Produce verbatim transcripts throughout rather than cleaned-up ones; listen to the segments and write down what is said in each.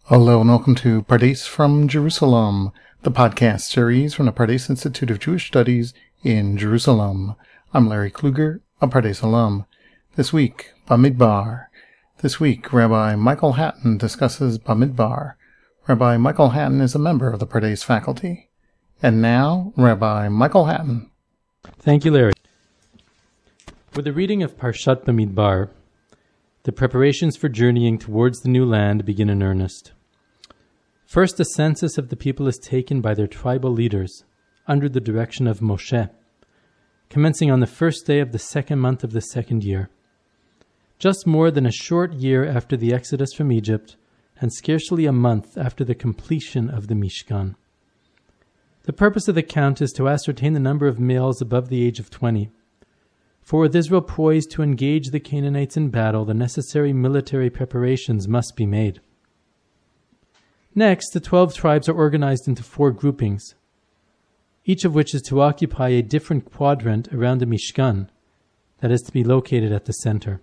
Hello and welcome to Pardes from Jerusalem, the podcast series from the Pardes Institute of Jewish Studies in Jerusalem. I'm Larry Kluger, a Pardes alum. This week, Bamidbar. This week, Rabbi Michael Hatton discusses Bamidbar. Rabbi Michael Hatton is a member of the Pardes faculty. And now, Rabbi Michael Hatton. Thank you, Larry. With the reading of Parshat Bamidbar, the preparations for journeying towards the new land begin in earnest. First, a census of the people is taken by their tribal leaders, under the direction of Moshe, commencing on the first day of the second month of the second year. Just more than a short year after the exodus from Egypt, and scarcely a month after the completion of the Mishkan. The purpose of the count is to ascertain the number of males above the age of twenty. For with Israel poised to engage the Canaanites in battle, the necessary military preparations must be made. Next, the twelve tribes are organized into four groupings, each of which is to occupy a different quadrant around the Mishkan, that is to be located at the center.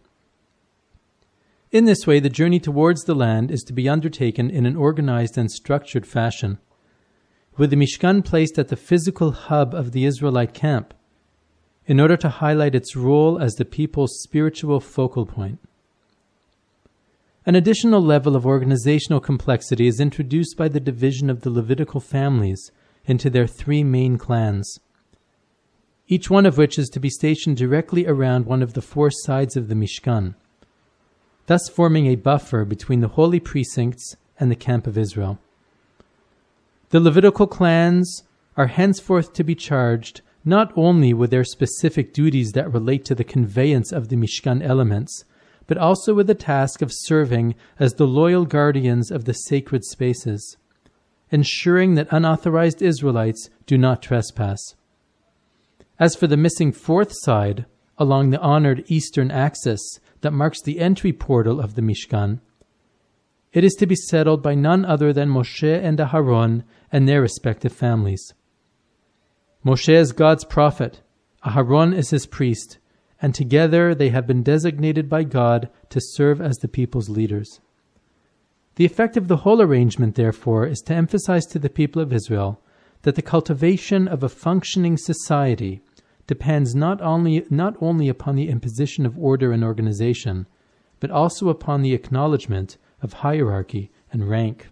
In this way, the journey towards the land is to be undertaken in an organized and structured fashion, with the Mishkan placed at the physical hub of the Israelite camp, in order to highlight its role as the people's spiritual focal point. An additional level of organizational complexity is introduced by the division of the Levitical families into their three main clans, each one of which is to be stationed directly around one of the four sides of the Mishkan, thus forming a buffer between the holy precincts and the camp of Israel. The Levitical clans are henceforth to be charged not only with their specific duties that relate to the conveyance of the Mishkan elements, but also with the task of serving as the loyal guardians of the sacred spaces, ensuring that unauthorized Israelites do not trespass. As for the missing fourth side, along the honored eastern axis that marks the entry portal of the Mishkan, it is to be settled by none other than Moshe and Aharon and their respective families. Moshe is God's prophet, Aharon is his priest, and together they have been designated by God to serve as the people's leaders. The effect of the whole arrangement, therefore, is to emphasize to the people of Israel that the cultivation of a functioning society depends not only, not only upon the imposition of order and organization, but also upon the acknowledgement of hierarchy and rank.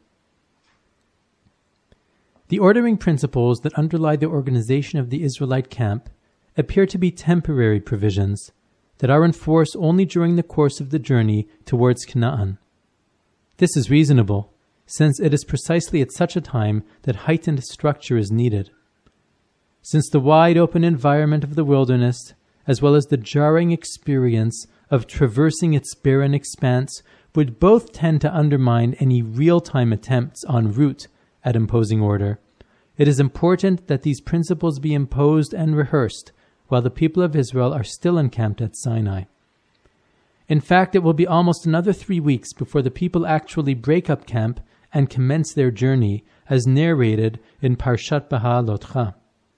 The ordering principles that underlie the organization of the Israelite camp appear to be temporary provisions that are in force only during the course of the journey towards Canaan. This is reasonable, since it is precisely at such a time that heightened structure is needed. Since the wide open environment of the wilderness, as well as the jarring experience of traversing its barren expanse, would both tend to undermine any real-time attempts en route at imposing order, it is important that these principles be imposed and rehearsed while the people of Israel are still encamped at Sinai. In fact, it will be almost another three weeks before the people actually break up camp and commence their journey, as narrated in Parshat Beha'alotcha.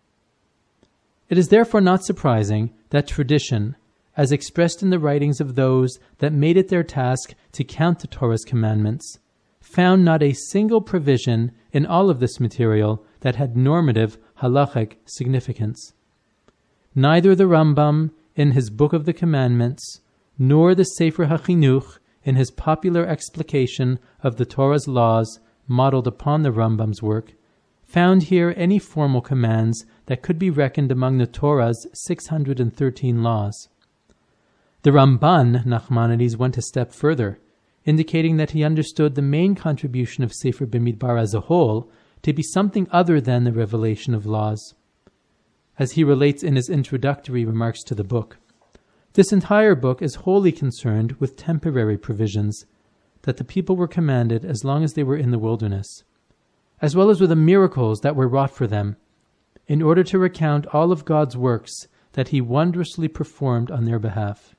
It is therefore not surprising that tradition, as expressed in the writings of those that made it their task to count the Torah's commandments, found not a single provision in all of this material that had normative halachic significance. Neither the Rambam in his Book of the Commandments, nor the Sefer HaChinuch in his popular explication of the Torah's laws modeled upon the Rambam's work, found here any formal commands that could be reckoned among the Torah's six hundred thirteen laws. The Ramban, Nachmanides, went a step further, indicating that he understood the main contribution of Sefer Bamidbar as a whole to be something other than the revelation of laws. As he relates in his introductory remarks to the book, this entire book is wholly concerned with temporary provisions that the people were commanded as long as they were in the wilderness, as well as with the miracles that were wrought for them, in order to recount all of God's works that he wondrously performed on their behalf.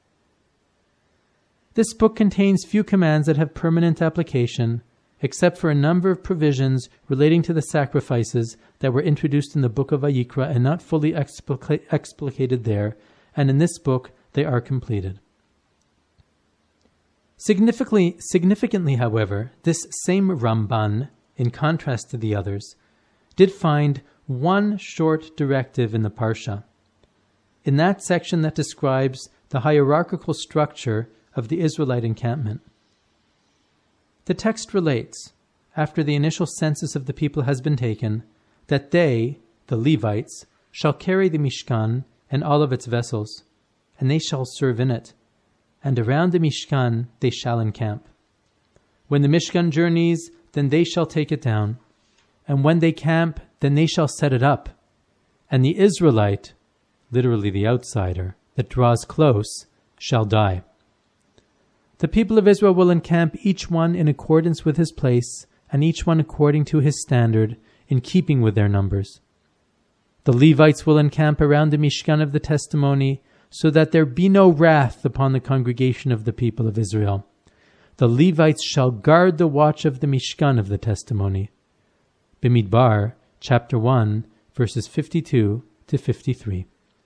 This book contains few commands that have permanent application, except for a number of provisions relating to the sacrifices that were introduced in the book of Vayikra and not fully explica- explicated there, and in this book they are completed. Significantly, significantly, however, this same Ramban, in contrast to the others, did find one short directive in the Parsha, in that section that describes the hierarchical structure of the Israelite encampment. The text relates, after the initial census of the people has been taken, that they, the Levites, shall carry the Mishkan and all of its vessels, and they shall serve in it, and around the Mishkan they shall encamp. When the Mishkan journeys, then they shall take it down, and when they camp, then they shall set it up, and the Israelite, literally the outsider, that draws close, shall die. The people of Israel will encamp each one in accordance with his place, and each one according to his standard, in keeping with their numbers. The Levites will encamp around the Mishkan of the testimony, so that there be no wrath upon the congregation of the people of Israel. The Levites shall guard the watch of the Mishkan of the testimony. Bimidbar, chapter one, verses fifty-two to fifty-three.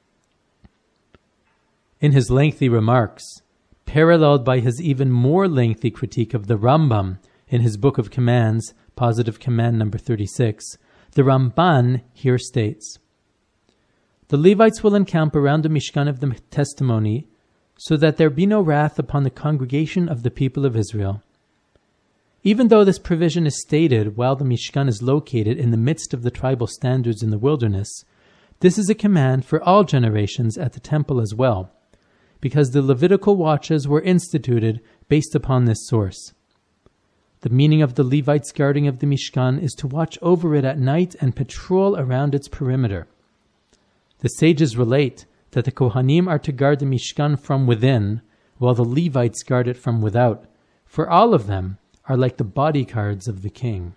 In his lengthy remarks, paralleled by his even more lengthy critique of the Rambam in his Book of Commands, Positive Command number thirty-six, the Ramban here states, "The Levites will encamp around the Mishkan of the testimony, so that there be no wrath upon the congregation of the people of Israel." Even though this provision is stated while the Mishkan is located in the midst of the tribal standards in the wilderness, this is a command for all generations at the temple as well, because the Levitical watches were instituted based upon this source. The meaning of the Levites' guarding of the Mishkan is to watch over it at night and patrol around its perimeter. The sages relate that the Kohanim are to guard the Mishkan from within, while the Levites guard it from without, for all of them are like the bodyguards of the king.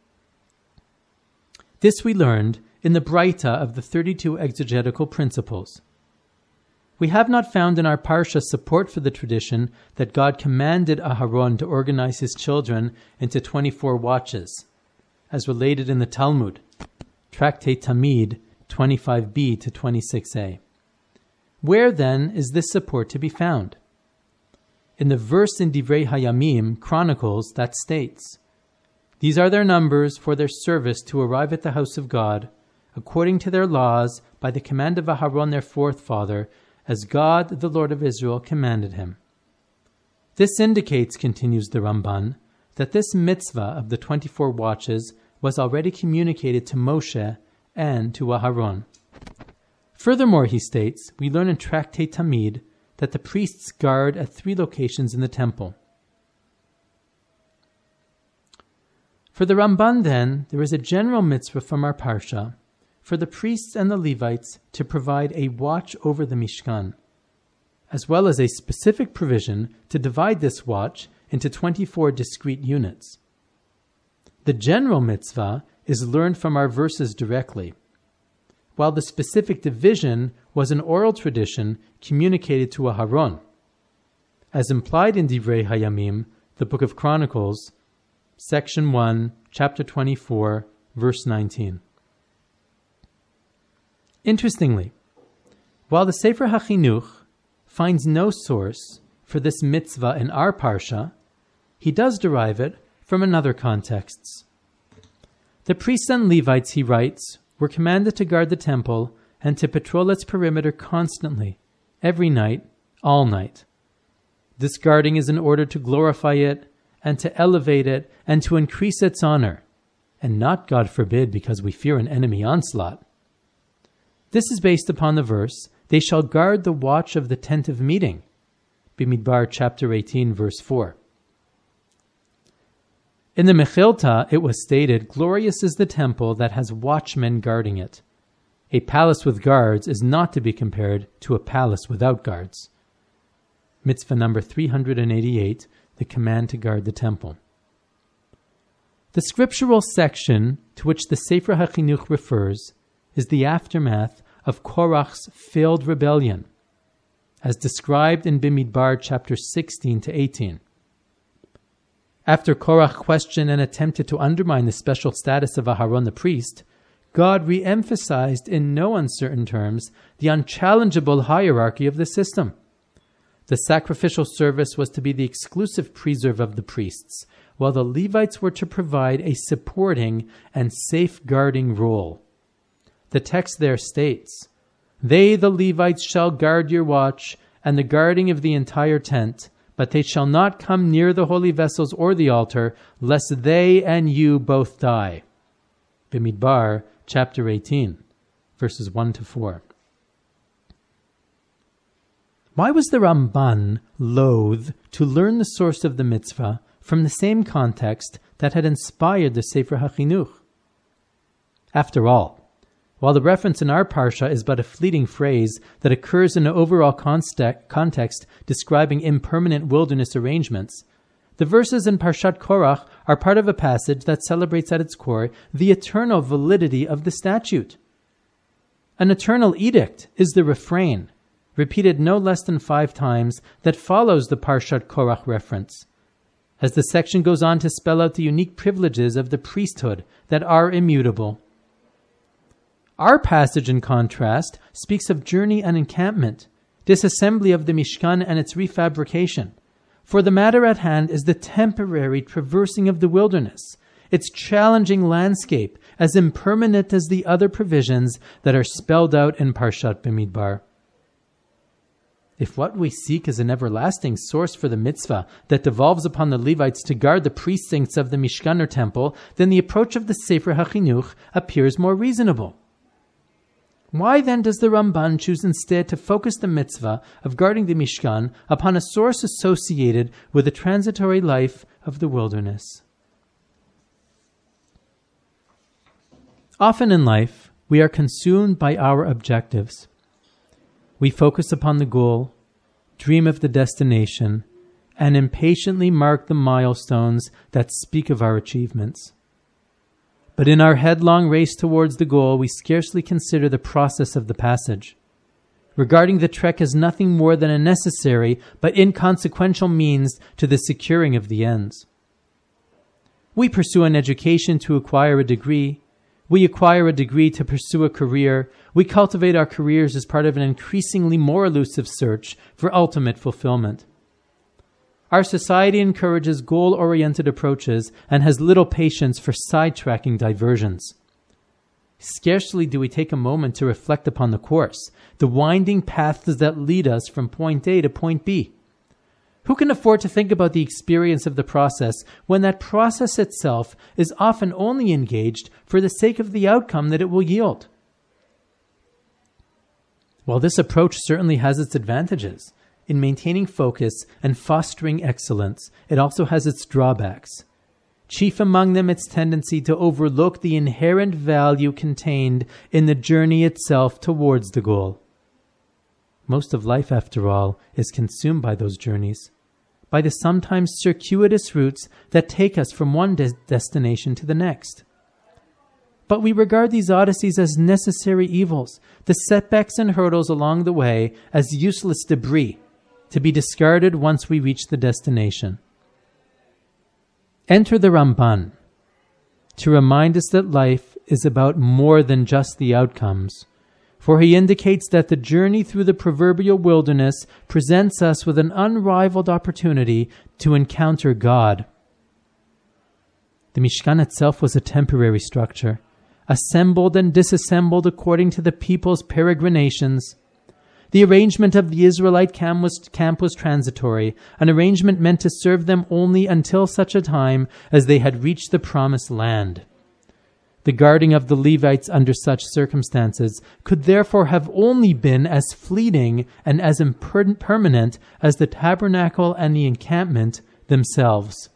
This we learned in the Braita of the thirty-two exegetical principles. We have not found in our Parsha support for the tradition that God commanded Aharon to organize his children into twenty-four watches, as related in the Talmud, Tractate Tamid twenty-five b to twenty-six a. Where then is this support to be found? In the verse in Divrei Hayamim, Chronicles, that states, "These are their numbers for their service to arrive at the house of God, according to their laws, by the command of Aharon their forefather, as God, the Lord of Israel, commanded him." This indicates, continues the Ramban, that this mitzvah of the twenty-four watches was already communicated to Moshe and to Aharon. Furthermore, he states, we learn in Tractate Tamid that the priests guard at three locations in the temple. For the Ramban, then, there is a general mitzvah from our Parsha for the priests and the Levites to provide a watch over the Mishkan, as well as a specific provision to divide this watch into twenty-four discrete units. The general mitzvah is learned from our verses directly, while the specific division was an oral tradition communicated to Aharon, as implied in Divrei Hayamim, the Book of Chronicles, section one, chapter twenty-four, verse nineteen. Interestingly, while the Sefer HaChinuch finds no source for this mitzvah in our Parsha, he does derive it from another contexts. The priests and Levites, he writes, were commanded to guard the temple and to patrol its perimeter constantly, every night, all night. This guarding is in order to glorify it and to elevate it and to increase its honor, and not, God forbid, because we fear an enemy onslaught. This is based upon the verse, "They shall guard the watch of the tent of meeting," Bimidbar chapter eighteen, verse four. In the Mechilta, it was stated, "Glorious is the temple that has watchmen guarding it." A palace with guards is not to be compared to a palace without guards. Mitzvah number three hundred eighty-eight, the command to guard the temple. The scriptural section to which the Sefer HaChinuch refers is the aftermath of Korach's failed rebellion, as described in Bimidbar chapter sixteen to eighteen. After Korach questioned and attempted to undermine the special status of Aharon the priest, God re-emphasized in no uncertain terms the unchallengeable hierarchy of the system. The sacrificial service was to be the exclusive preserve of the priests, while the Levites were to provide a supporting and safeguarding role. The text there states, "They, the Levites, shall guard your watch and the guarding of the entire tent, but they shall not come near the holy vessels or the altar, lest they and you both die." Bimidbar, chapter eighteen, verses one to four. Why was the Ramban loath to learn the source of the mitzvah from the same context that had inspired the Sefer HaChinuch? After all, while the reference in our parsha is but a fleeting phrase that occurs in an overall context describing impermanent wilderness arrangements, the verses in Parshat Korach are part of a passage that celebrates at its core the eternal validity of the statute. An eternal edict is the refrain, repeated no less than five times, that follows the Parshat Korach reference, as the section goes on to spell out the unique privileges of the priesthood that are immutable. Our passage, in contrast, speaks of journey and encampment, disassembly of the Mishkan and its refabrication. For the matter at hand is the temporary traversing of the wilderness, its challenging landscape, as impermanent as the other provisions that are spelled out in Parshat Bimidbar. If what we seek is an everlasting source for the mitzvah that devolves upon the Levites to guard the precincts of the Mishkan or temple, then the approach of the Sefer HaChinuch appears more reasonable. Why then does the Ramban choose instead to focus the mitzvah of guarding the Mishkan upon a source associated with the transitory life of the wilderness? Often in life, we are consumed by our objectives. We focus upon the goal, dream of the destination, and impatiently mark the milestones that speak of our achievements. But in our headlong race towards the goal, we scarcely consider the process of the passage, regarding the trek as nothing more than a necessary but inconsequential means to the securing of the ends. We pursue an education to acquire a degree. We acquire a degree to pursue a career. We cultivate our careers as part of an increasingly more elusive search for ultimate fulfillment. Our society encourages goal-oriented approaches and has little patience for sidetracking diversions. Scarcely do we take a moment to reflect upon the course, the winding paths that lead us from point A to point B. Who can afford to think about the experience of the process when that process itself is often only engaged for the sake of the outcome that it will yield? While this approach certainly has its advantages in maintaining focus and fostering excellence, it also has its drawbacks. Chief among them, its tendency to overlook the inherent value contained in the journey itself towards the goal. Most of life, after all, is consumed by those journeys, by the sometimes circuitous routes that take us from one de- destination to the next. But we regard these odysseys as necessary evils, the setbacks and hurdles along the way as useless debris, to be discarded once we reach the destination. Enter the Ramban, to remind us that life is about more than just the outcomes, for he indicates that the journey through the proverbial wilderness presents us with an unrivaled opportunity to encounter God. The Mishkan itself was a temporary structure, assembled and disassembled according to the people's peregrinations. The arrangement of the Israelite camp was, camp was transitory, an arrangement meant to serve them only until such a time as they had reached the promised land. The guarding of the Levites under such circumstances could therefore have only been as fleeting and as impermanent as the tabernacle and the encampment themselves.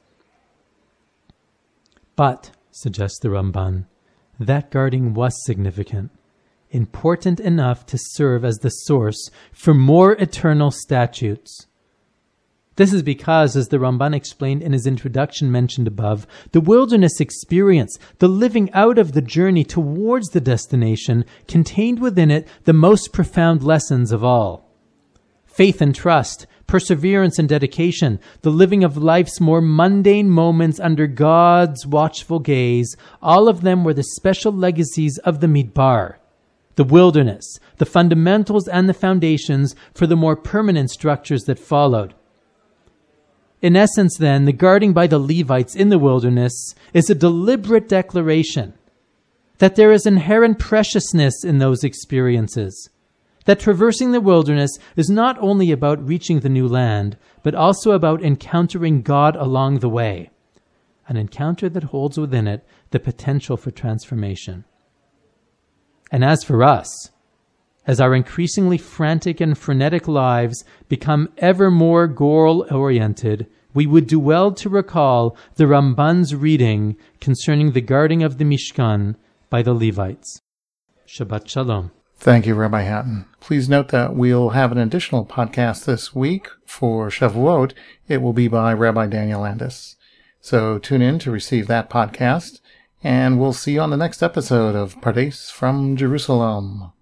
But, suggests the Ramban, that guarding was significant, important enough to serve as the source for more eternal statutes. This is because, as the Ramban explained in his introduction mentioned above, the wilderness experience, the living out of the journey towards the destination, contained within it the most profound lessons of all. Faith and trust, perseverance and dedication, the living of life's more mundane moments under God's watchful gaze, all of them were the special legacies of the Midbar, the wilderness, the fundamentals and the foundations for the more permanent structures that followed. In essence, then, the guarding by the Levites in the wilderness is a deliberate declaration that there is inherent preciousness in those experiences, that traversing the wilderness is not only about reaching the new land, but also about encountering God along the way, an encounter that holds within it the potential for transformation. And as for us, as our increasingly frantic and frenetic lives become ever more goal-oriented, we would do well to recall the Ramban's reading concerning the guarding of the Mishkan by the Levites. Shabbat Shalom. Thank you, Rabbi Hatton. Please note that we'll have an additional podcast this week for Shavuot. It will be by Rabbi Daniel Landis. So tune in to receive that podcast, and we'll see you on the next episode of Pardes from Jerusalem.